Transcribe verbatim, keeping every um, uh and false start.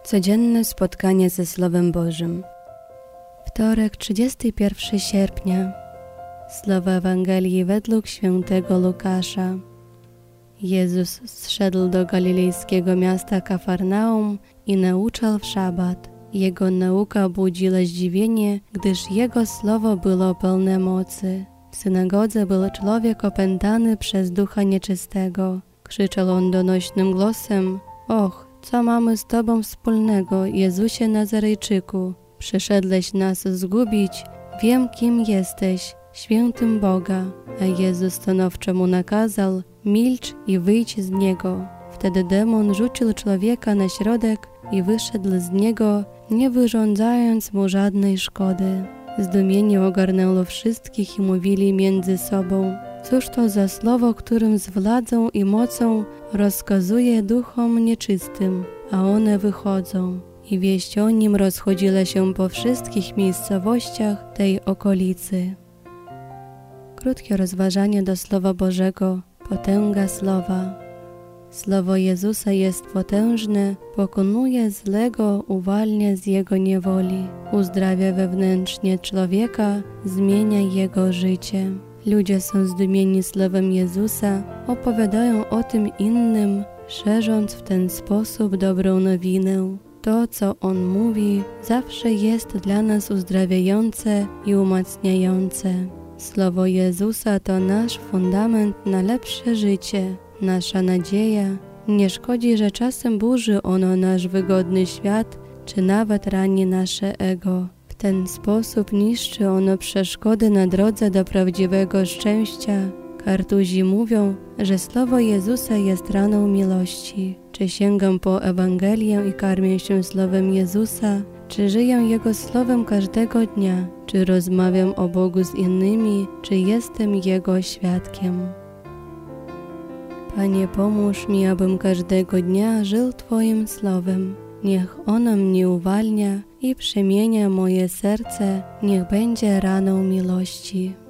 Codzienne spotkanie ze Słowem Bożym. Wtorek, trzydziestego pierwszego sierpnia. Słowa Ewangelii według świętego Łukasza. Jezus zszedł do galilejskiego miasta Kafarnaum i nauczał w szabat. Jego nauka budziła zdziwienie, gdyż Jego słowo było pełne mocy. W synagodze był człowiek opętany przez ducha nieczystego. Krzyczał on donośnym głosem: Och, co mamy z Tobą wspólnego, Jezusie Nazarejczyku? Przyszedłeś nas zgubić, wiem, kim jesteś, świętym Boga. A Jezus stanowczo mu nakazał: milcz i wyjdź z niego. Wtedy demon rzucił człowieka na środek i wyszedł z niego, nie wyrządzając mu żadnej szkody. Zdumienie ogarnęło wszystkich i mówili między sobą: cóż to za słowo, którym z władzą i mocą rozkazuje duchom nieczystym, a one wychodzą. I wieść o nim rozchodziła się po wszystkich miejscowościach tej okolicy. Krótkie rozważanie do Słowa Bożego. Potęga Słowa. Słowo Jezusa jest potężne, pokonuje złego, uwalnia z jego niewoli, uzdrawia wewnętrznie człowieka, zmienia jego życie. Ludzie są zdumieni słowem Jezusa, opowiadają o tym innym, szerząc w ten sposób dobrą nowinę. To, co On mówi, zawsze jest dla nas uzdrawiające i umacniające. Słowo Jezusa to nasz fundament na lepsze życie, nasza nadzieja. Nie szkodzi, że czasem burzy ono nasz wygodny świat, czy nawet rani nasze ego. W ten sposób niszczy ono przeszkody na drodze do prawdziwego szczęścia. Kartuzi mówią, że słowo Jezusa jest raną miłości. Czy sięgam po Ewangelię i karmię się słowem Jezusa? Czy żyję Jego słowem każdego dnia? Czy rozmawiam o Bogu z innymi? Czy jestem Jego świadkiem? Panie, pomóż mi, abym każdego dnia żył Twoim słowem. Niech ono mnie uwalnia i przemienia moje serce, niech będzie raną miłości.